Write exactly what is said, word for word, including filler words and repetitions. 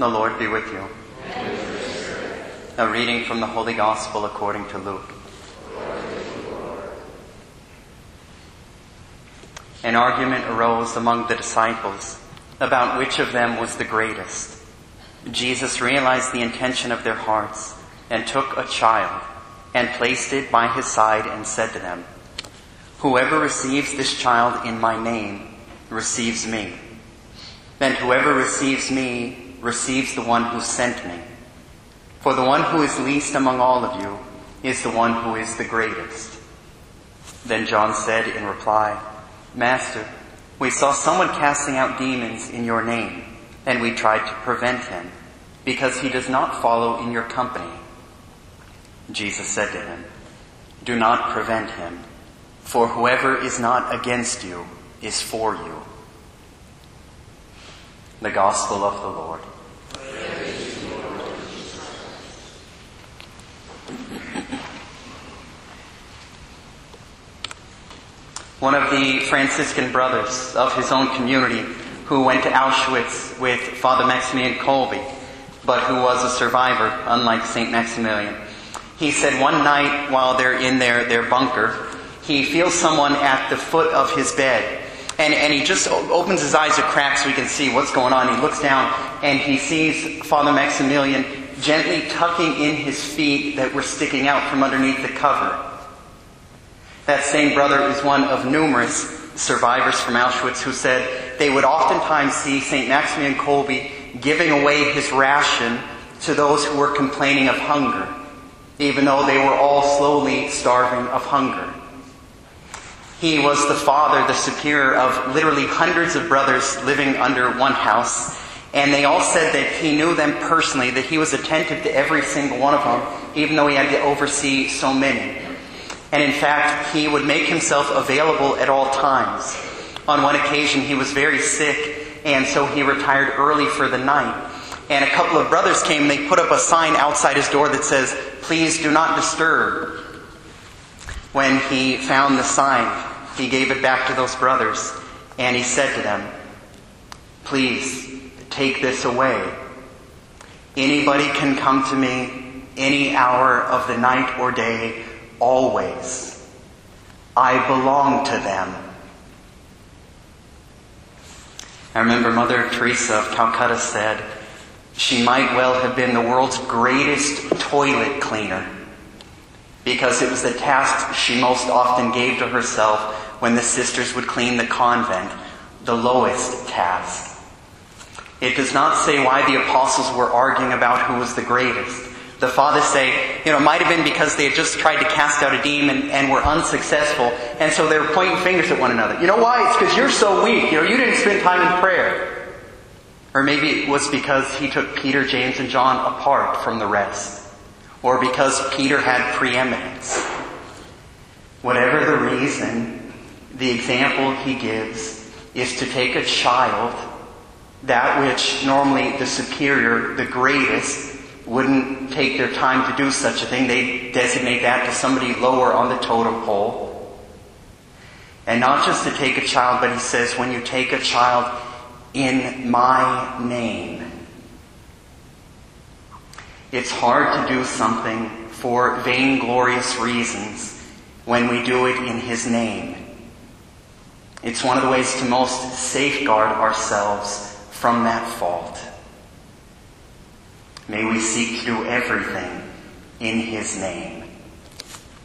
The Lord be with you. A reading from the Holy Gospel according to Luke. An argument arose among the disciples about which of them was the greatest. Jesus realized the intention of their hearts and took a child and placed it by his side and said to them, "Whoever receives this child in my name receives me. And whoever receives me receives the one who sent me. For the one who is least among all of you is the one who is the greatest." Then John said in reply, "Master, we saw someone casting out demons in your name, and we tried to prevent him, because he does not follow in your company." Jesus said to him, "Do not prevent him, for whoever is not against you is for you." The Gospel of the Lord. One of the Franciscan brothers of his own community who went to Auschwitz with Father Maximilian Kolbe, but who was a survivor, unlike Saint Maximilian. He said one night while they're in their, their bunker, he feels someone at the foot of his bed. And, and he just opens his eyes a crack so he can see what's going on. He looks down and he sees Father Maximilian gently tucking in his feet that were sticking out from underneath the cover. That same brother is one of numerous survivors from Auschwitz who said they would oftentimes see Saint Maximilian Kolbe giving away his ration to those who were complaining of hunger, even though they were all slowly starving of hunger. He was the father, the superior of literally hundreds of brothers living under one house, and they all said that he knew them personally, that he was attentive to every single one of them, even though he had to oversee so many. And in fact, he would make himself available at all times. On one occasion, he was very sick, and so he retired early for the night. And a couple of brothers came, and they put up a sign outside his door that says, "Please do not disturb." When he found the sign, he gave it back to those brothers, and he said to them, "Please take this away. Anybody can come to me any hour of the night or day, always. I belong to them." I remember Mother Teresa of Calcutta said she might well have been the world's greatest toilet cleaner, because it was the task she most often gave to herself when the sisters would clean the convent, the lowest task. It does not say why the apostles were arguing about who was the greatest. The fathers say, you know, it might have been because they had just tried to cast out a demon and were unsuccessful, and so they were pointing fingers at one another. You know why? It's because you're so weak. You know, you didn't spend time in prayer. Or maybe it was because he took Peter, James, and John apart from the rest. Or because Peter had preeminence. Whatever the reason, the example he gives is to take a child, that which normally the superior, the greatest, wouldn't take their time to do such a thing. They designate that to somebody lower on the totem pole. And not just to take a child, but he says, when you take a child in my name. It's hard to do something for vainglorious reasons when we do it in his name. It's one of the ways to most safeguard ourselves from that fault. May we seek to do everything in his name.